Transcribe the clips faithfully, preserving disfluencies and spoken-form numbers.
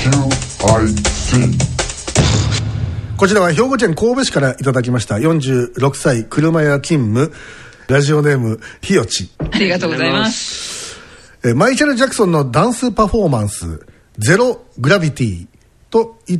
こちらは兵庫県神戸市からいただきましたよんじゅうろくさい車屋勤務ラジオネームひよち。 ありがとうございます。 えマイケル・ジャクソンのダンスパフォーマンスゼログラビティと言って、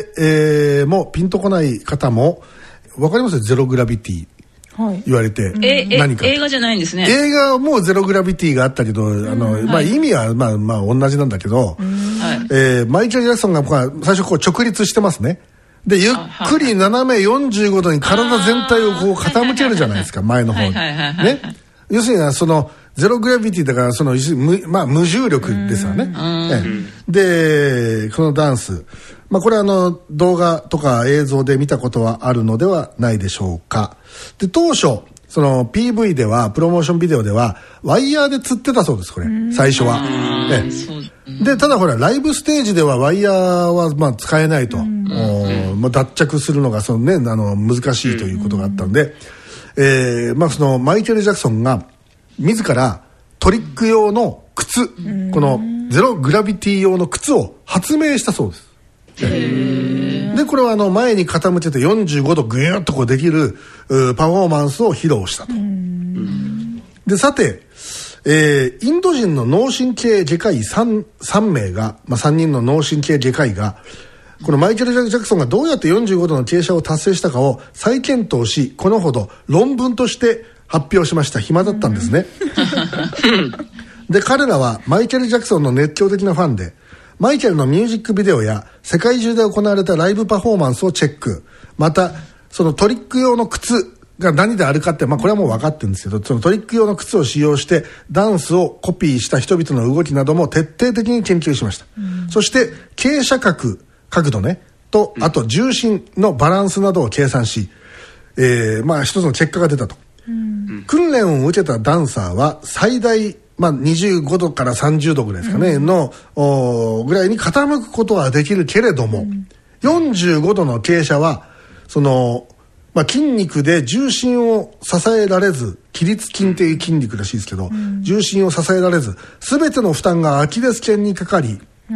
えー、もうピンとこない方も分かりますよ。ゼログラビティ言われて、はい、 何か映画じゃないんですね。 映画もゼログラビティがあったけど、あの、まあ、意味はまあまあ同じなんだけど、えー、マイケル・ジャクソンが最初こう直立してますね。でゆっくり斜めよんじゅうごどに体全体をこう傾けるじゃないですか、前の方にね。要するにそのゼログラビティだからその無、まあ、無重力ですよね。でこのダンス、まあ、これはあの動画とか映像で見たことはあるのではないでしょうか。で当初その ピーブイ ではプロモーションビデオではワイヤーで釣ってたそうです。これ最初は、ええ、でただほらライブステージではワイヤーはまあ使えないと、まあ、脱着するのがその、ね、あの難しいということがあったんで、えーまあ、そのマイケル・ジャクソンが自らトリック用の靴、このゼログラビティ用の靴を発明したそうです。でこれはあの前に傾けてよんじゅうごどグーッとこうできるパフォーマンスを披露したと。でさて、えー、インド人の脳神経外科医 3, 3名が、まあ、さんにんの脳神経外科医がこのマイケル・ジャクソンがどうやってよんじゅうごどの傾斜を達成したかを再検討し、このほど論文として発表しました。暇だったんですね。で彼らはマイケル・ジャクソンの熱狂的なファンで、マイケルのミュージックビデオや世界中で行われたライブパフォーマンスをチェック、またそのトリック用の靴が何であるかって、まあ、これはもう分かってるんですけど、そのトリック用の靴を使用してダンスをコピーした人々の動きなども徹底的に研究しました。そして傾斜角角度ねと、あと重心のバランスなどを計算し、えー、まあ一つの結果が出たと。訓練を受けたダンサーは最大まあ、にじゅうごどからさんじゅうどぐらいですかね、うん、のぐらいに傾くことはできるけれども、うん、よんじゅうごどの傾斜はその、まあ、筋肉で重心を支えられず、起立筋っていう筋肉らしいですけど、うん、重心を支えられず全ての負担がアキレス腱にかかり、うん、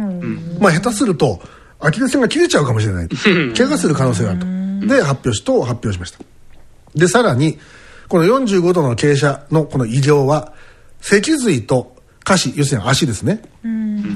まあ下手するとアキレス腱が切れちゃうかもしれない、怪我する可能性があると、で発表しと発表しました。でさらにこのよんじゅうごどの傾斜のこの異常は脊髄と下肢、要するに足ですね、うん、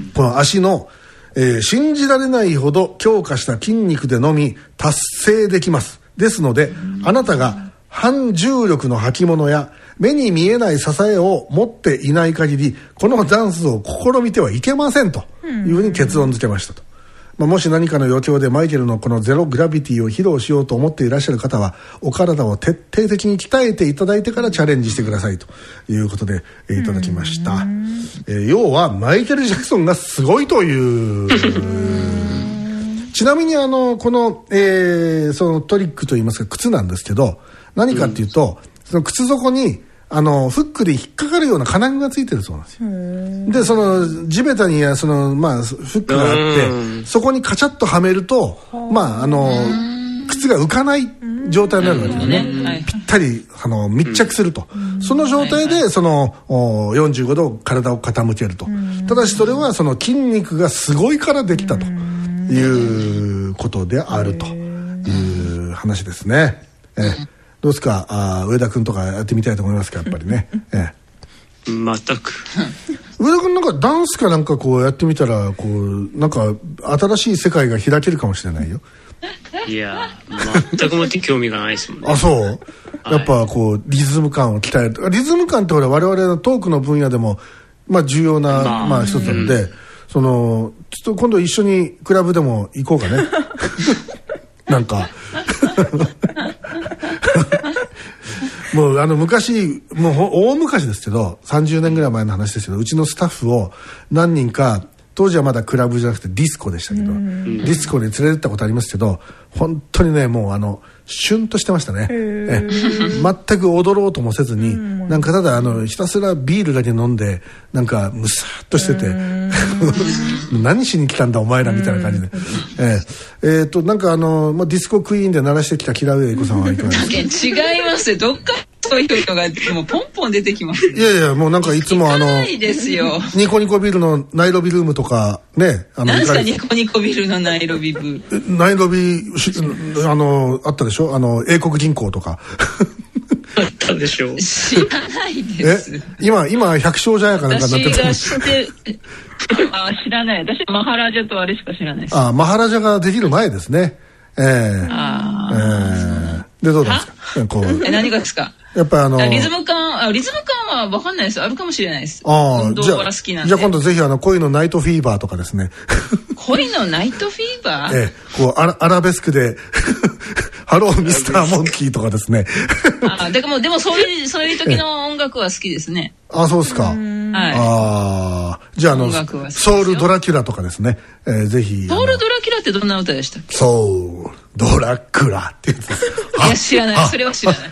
この足の、えー、信じられないほど強化した筋肉でのみ達成できます。ですので、うん、あなたが反重力の履物や目に見えない支えを持っていない限りこのダンスを試みてはいけませんというふうに結論付けましたと。まあ、もし何かの余興でマイケルのこのゼログラビティを披露しようと思っていらっしゃる方はお体を徹底的に鍛えていただいてからチャレンジしてくださいということで、えー、いただきました。えー、要はマイケル・ジャクソンがすごいというちなみにあのこの、えー、そのトリックといいますか靴なんですけど、何かっていうと、その靴底にあのフックで引っかかるような金具がついてるそうなんですよ。でその地べたにその、まあ、フックがあってそこにカチャッとはめると、まあ、あの靴が浮かない状態になるわけですね、はい、ぴったりあの密着すると、その状態でそのよんじゅうごど体を傾けると。ただしそれはその筋肉がすごいからできたということであるという話ですね。えどうですか、あ上田君とかやってみたいと思いますか、やっぱりね。ええ、全く上田君なんかダンスかなんかこうやってみたらこうなんか新しい世界が開けるかもしれないよ。 いや全くもって興味がないですもんね。 あそうやっぱこうリズム感を鍛える。リズム感ってほら我々のトークの分野でもまあ重要な、まあ、まあ一つなので、うん、そのちょっと今度一緒にクラブでも行こうかね。なんかもうあの昔もう大昔ですけどさんじゅうねんぐらい前の話ですけど、うちのスタッフを何人か当時はまだクラブじゃなくてディスコでしたけど、ディスコに連れてったことありますけど、本当にねもうあのシュンとしてましたね。え全く踊ろうともせずに、なんかただあのひたすらビールだけ飲んでなんかムサッとしてて何しに来たんだお前らみたいな感じで、えー、えーとなんかあの、まあ、ディスコクイーンで鳴らしてきたキラウエイコさんはいかがですか。 違いますよ、どっかそういうのがもうポンポン出てきます、ね、 いやいやもうなんかいつもあのないですよ。 ニコニコビルのナイロビルームとかね、あの何ですかニコニコビルのナイロビブナイロビあのあったでしょ、あの英国銀行とかあったでしょう。 知らないです。 え今今百姓茶屋かなんかになってた。 私が知ってあ知らない。私マハラジャとあれしか知らないです。 あマハラジャができる前ですね。えー、 あえー、でどうなんですか。こうえ何がですか。 やっぱりあのリズム感あリズム感は分かんないです。あるかもしれないです。 あ運動から好きなんで。 じゃあ今度ぜひあの恋のナイトフィーバーとかですね。 恋のナイトフィーバー。 ええこうアラ、アラベスクでハローミスターモンキーとかですね。 あでもでもそういうそういう時の音楽は好きですね。 あそうですか。はい。あじゃああのソウルドラキュラとかですね。えー、ぜひ。 ソウルドラキュラってどんな歌でしたっけ。 ソウルドラクラってやつです。 いや知らない。それは知らない。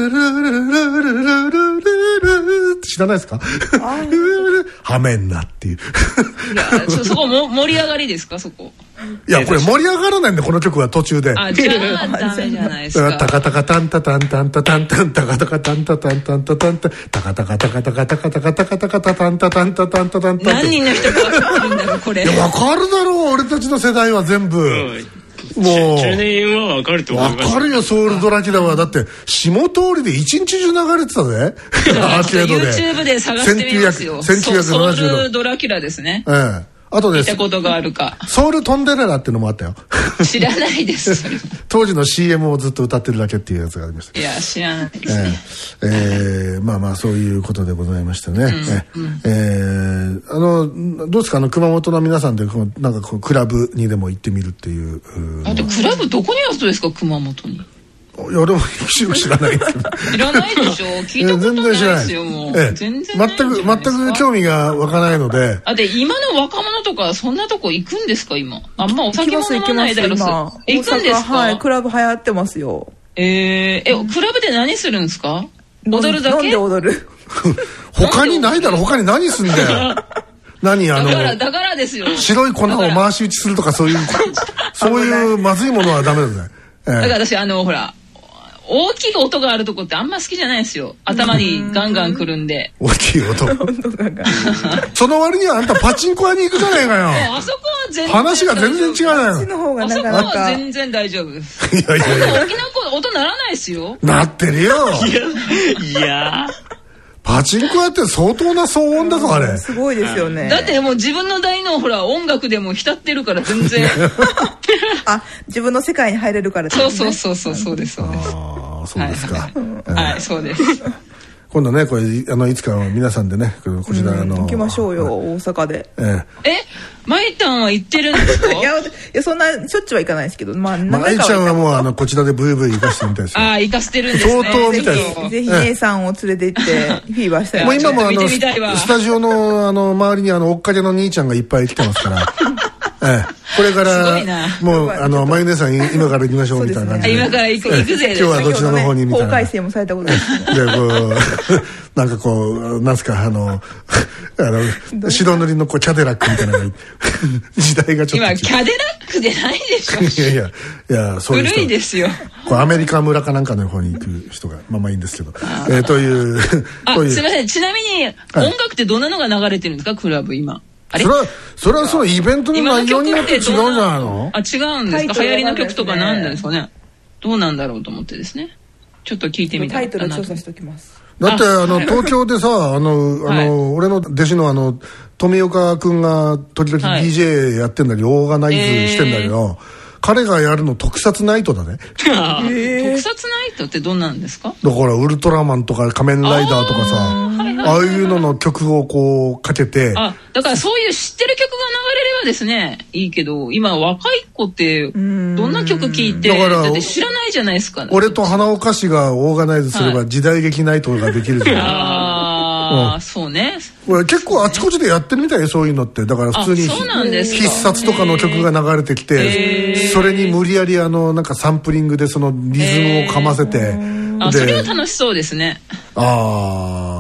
知らないですか。はめんなっていう。 いや そ, そこも盛り上がりですかそこ。 いやこれ盛り上がらないんでこの曲は途中で。 あじゃあダメじゃないですか。 タカタカタンタタンタンタタンタンタカタカタンタタンタンタタンタタカタカタカタカタカタカタカタカタタンタタンタタンタタンタ。 何人の人が分かるんだろうこれ。 いや分かるだろう俺たちの世代は全部。 もう中年は分かると思います。 分かるよソウルドラキュラは。だって下通りで一日中流れてたぜ。アーケードで YouTube で探してみますよ。 せんきゅうひゃくななじゅうろくソウルドラキュラですね。 ええあとで見たことがあるか。 ソウルトンデレラっていうのもあったよ。 知らないです。 当時の シーエム をずっと歌ってるだけっていうやつがありました。 いや知らないですね。 えーえー、まあまあそういうことでございましてね。うんええー、あのどうですかあの熊本の皆さんでこうなんかこうクラブにでも行ってみるっていう。 あとクラブどこにあるんですか熊本に。 いや俺も知らないけど知らないでしょ。聞いたことないですよもう、ええ、全然ないんじゃないですか。 全く全く興味が湧かないので。 あで今の若者とかそんなとこ行くんですか今。あんまお酒も飲まないだろう。行くんですか。 はいクラブ流行ってますよ。 えー、えクラブで何するんですか。踊るだけ。 飲んで踊る。 他にないだろ。他に何すんだよ。何あのだからだからですよ。 白い粉を回し打ちするとかそういうそういうまずいものはダメだね。 ええ、だから私あのほら。大きい音があるとこってあんま好きじゃないですよ。頭にガンガンくるんで。 大きい音。その割にはあんたパチンコ屋に行くじゃないかよ。 あそこは全然話が全然違うよ。 あそこは全然大丈夫。いやいやいや。大きな音鳴らないですよ。 鳴ってるよ。 いや。 パチンコ屋って相当な騒音だぞあれ。 すごいですよね。 だってもう自分の大のほら音楽でも浸ってるから全然。 あ自分の世界に入れるから。 そうそうそうそうそうですそうです。 ああそうですか。 はいそうです。 今度ねこれあのいつか皆さんでねこちらの行きましょうよ大阪で。 えマイタンは行ってるんですか。いやそんなしょっちゅうは行かないですけどまあマイちゃんはもうあのこちらでブイブイ行かしてみたいですよ。 ああ行かしてるんですね。 相当みたいです。 ぜひ姉さんを連れて行ってフィーバーしたい。 もう今もあのスタジオのあの周りにあの追っかけの兄ちゃんがいっぱい来てますから。ええ、これからもうあのマユネさん今から行きましょうみたいな感じで。 今から行く行くぜ。 今日はどちらの方にみたいな。 法改正もされたことです。 でこうなんかこうなんすかあのあの白塗りのこうキャデラックみたいな時代がちょっと。 今キャデラックでないでしょ。 いやいやいやそういう人。 古いですよ。 こうアメリカ村かなんかの方に行く人がまあまあいいんですけど。えという。 あすみませんちなみに音楽ってどんなのが流れてるんですかクラブ今。 それはそれはそのイベントの内容によって違うんじゃないの？ あ違うんですか。流行りの曲とかなんですかね。どうなんだろうと思ってですね。ちょっと聞いてみたタイトル調査しておきます。 だってあの東京でさあのあの俺の弟子のあの富岡君が時々 ディージェー やってんだけどオーガナイズしてんだけど。彼がやるの特撮ナイトだね。 特撮ナイトってどんなんですか？ だからウルトラマンとか仮面ライダーとかさ あ, ああいうのの曲をこうかけて。 あだからそういう知ってる曲が流れればですねいいけど今若い子ってどんな曲聴いてだからだって知らないじゃないですか、ね、 俺と花岡氏がオーガナイズすれば時代劇ナイトができるじゃん。 ああそうね。 これ結構あちこちでやってるみたいよそういうのって。だから普通に必殺とかの曲が流れてきてそれに無理やりあのなんかサンプリングでそのリズムをかませて。 あそれは楽しそうですね。 ああ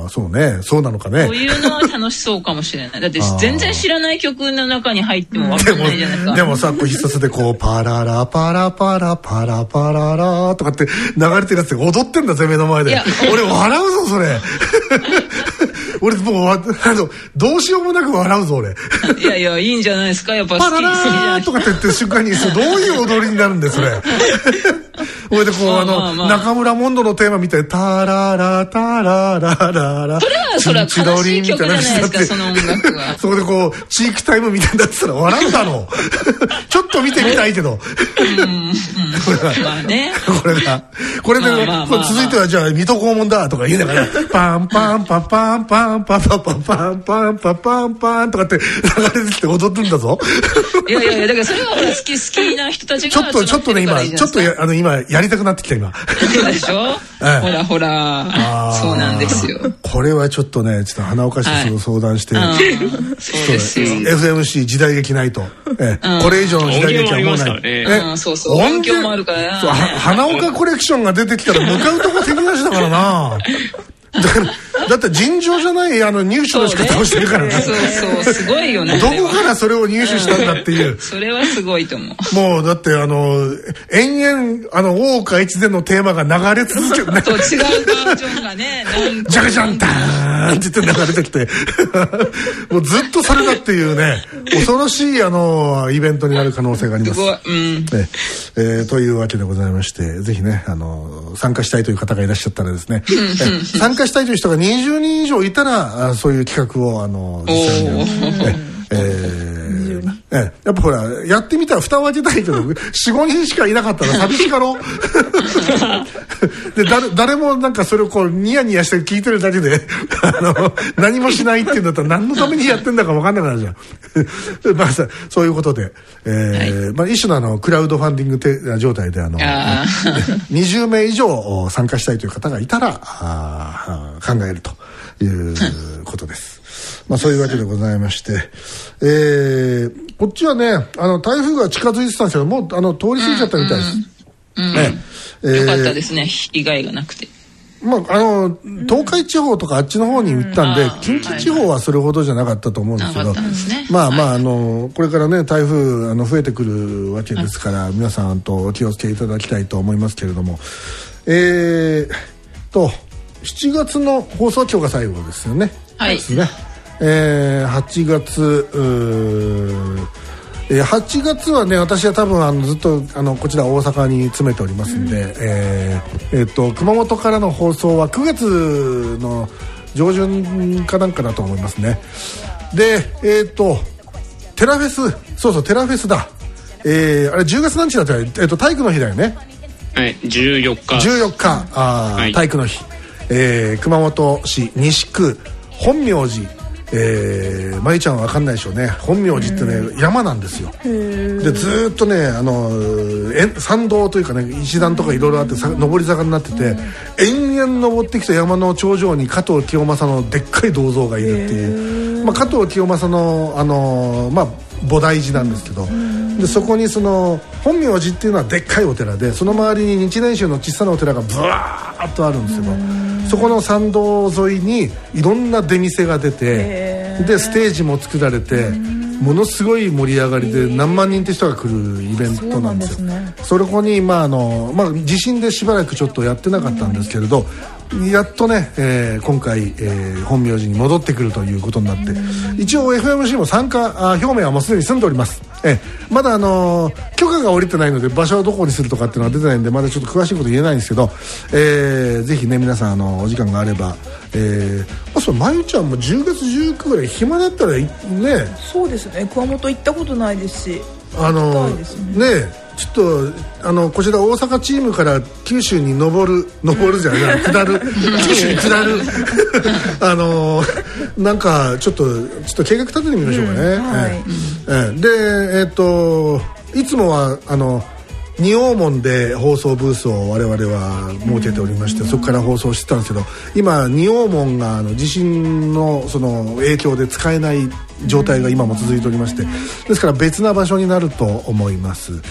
あそうね、そうなのかね。 そういうのは楽しそうかもしれない。だって全然知らない曲の中に入っても分かんないじゃないですか。 でもさ、こう必殺でこうパララパラパラパラパララとかって流れてるやつで踊ってんだぜ目の前で。俺笑うぞそれ。俺もうあのどうしようもなく笑うぞ俺。 いやいやいいんじゃないですか、やっぱ好きパララーとかって言ってる瞬間にどういう踊りになるんでそれ。俺でこうあの中村モンドのテーマみたいにタララタララララ。 それはそれは悲しい曲じゃないですかその音楽は。 そこでこうチークタイムみたいになってたら笑うだろう。ちょっと見てみたいけど。 まあね。 これがこれで続いてはじゃあ水戸黄門だとか言いながらパンパンパンパンパンパンパンパンパンパンパンパンパンとかって流れてきて踊ってんだぞ。 いやいやいやだからそれは好き好きな人たちがちょっとちょっとね今ちょっとあの今やりたくなってきた今。 でしょ。ほらほらそうなんですよ。 これはちょっとねちょっと花岡市と相談して。 そうですよ。 エフエムシー 時代劇ないと。これ以上の時代劇はもうない。 そうそう。音響もあるから。 花岡コレクションが出てきたら向かうとこ敵なしだからな。だって尋常じゃないあの入手の仕方をしてるからね。 そうそうすごいよね。 どこからそれを入手したんだっていう。 それはすごいと思う。 もうだってあの延々あの大岡越前のテーマが流れ続けるね。 と違うバージョンがね。 ジャカジャンターンって言って流れてきて、もうずっとそれだっていうね恐ろしいあのイベントになる可能性があります。すごい。うん。ええー、というわけでございましてぜひねあの参加したいという方がいらっしゃったらですね。参加したいという人がにじゅうにん以上いたらそういう企画をあの実際にえー、えやっぱほらやってみたら蓋を開けたいけど よん、ごにんしかいなかったら寂しかろ。で誰誰もなんかそれをこうニヤニヤして聞いてるだけであの何もしないっていうんだったら何のためにやってんだか分かんなくなるじゃん。まあさそういうことで、えーはいまあ、一種のあのクラウドファンディングて状態であのあにじゅうめい以上参加したいという方がいたらあ考えるということです。まあそういうわけでございまして、えー、こっちはねあの台風が近づいてたんですけどもうあの通り過ぎちゃったみたいです。 うんうんねえー、よかったですね被害がなくて。 まあ、あの東海地方とかあっちの方に行ったんで、うん、近畿地方はそれほどじゃなかったと思うんですけど、はいはいね、まあまあ、あのこれからね台風あの増えてくるわけですから、はい、皆さんとお気をつけいただきたいと思いますけれども、えー、としちがつの放送は今日が最後ですよね。 はいですね。えー、はちがつえー、はちがつはね私は多分あのずっとあのこちら大阪に詰めておりますんで、うんえーえー、と熊本からの放送はくがつの上旬かなんかだと思いますね。でえっ、ー、とテラフェスそうそうテラフェスだ、えー、あれじゅうがつ何日だったら、えー、と体育の日だよね。 はいじゅうよっかじゅうよっかあ、はい、体育の日、えー、熊本市西区本明寺えー、まゆちゃんは分かんないでしょうね。本明寺ってね山なんですよ。でずっとねあの山道というかね石段とかいろいろあって上り坂になってて延々登ってきた山の頂上に加藤清正のでっかい銅像がいるっていう、まあ、加藤清正のあのまあ菩提寺なんですけどでそこにその本明寺っていうのはでっかいお寺でその周りに日蓮宗の小さなお寺がブワーッとあるんですけどそこの参道沿いにいろんな出店が出てでステージも作られてものすごい盛り上がりで何万人って人が来るイベントなんですよ。 そ, ね、それこに、まああのまあ、地震でしばらくちょっとやってなかったんですけれどやっとね、えー、今回、えー、本明寺に戻ってくるということになって一応 エフエムシー も参加表明はもうすでに済んでおります。えー、まだ、あのー、許可が下りてないので場所をどこにするとかっていうのは出てないんでまだちょっと詳しいこと言えないんですけど、えー、ぜひね皆さんあのお時間があれば、えー、あそうまゆちゃんもじゅうがつじゅうくにちぐらい暇だったらねそうですね熊本行ったことないですしあのー、ねねちょっとあのこちら大阪チームから九州に登る登るじゃない下る九州に下るあのなんかちょっとちょっと計画立ててみましょうかね。うんはいえー、でえっ、ー、といつもはあの仁王門で放送ブースを我々は設けておりましてそこから放送してたんですけど今仁王門があの地震のその影響で使えない状態が今も続いておりましてですから別な場所になると思います。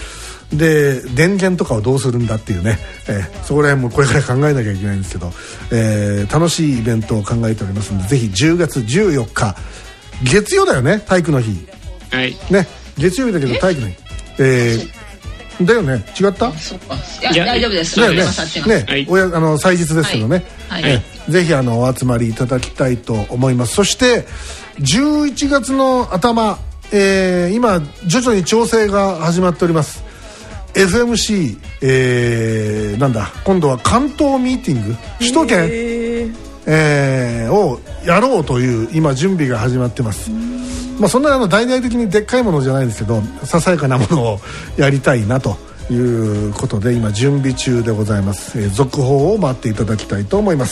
で電源とかをどうするんだっていうね、えー、そこら辺もこれから考えなきゃいけないんですけど、えー、楽しいイベントを考えておりますので、ぜひじゅうがつじゅうよっか月曜だよね、体育の日、 はいね、月曜日だけど体育の日、えー、だよね、違った？ そっか、いや大丈夫です。 だよね、ね、 はい、 おやあの祭日ですけどね、 はいはい、 えー、ぜひあのお集まりいただきたいと思います。そしてじゅういちがつの頭、えー、今徐々に調整が始まっております。 エフエムシー、えー、なんだ今度は関東ミーティング首都圏、えー、をやろうという今準備が始まってます。まあ、そんなあの大々的にでっかいものじゃないんですけど、ささやかなものをやりたいなということで今準備中でございます、えー、続報を待っていただきたいと思います。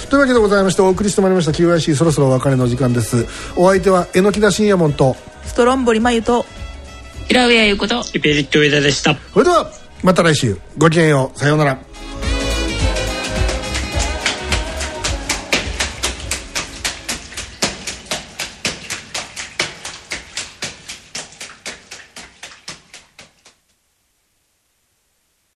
というわけでございましてお送りしてまいりました キューアイシー、 そろそろお別れの時間です。お相手は榎田信也門とストロンボリマユと平上優子とイペリット上田でした。 それではまた来週、ごきげんよう、さようなら。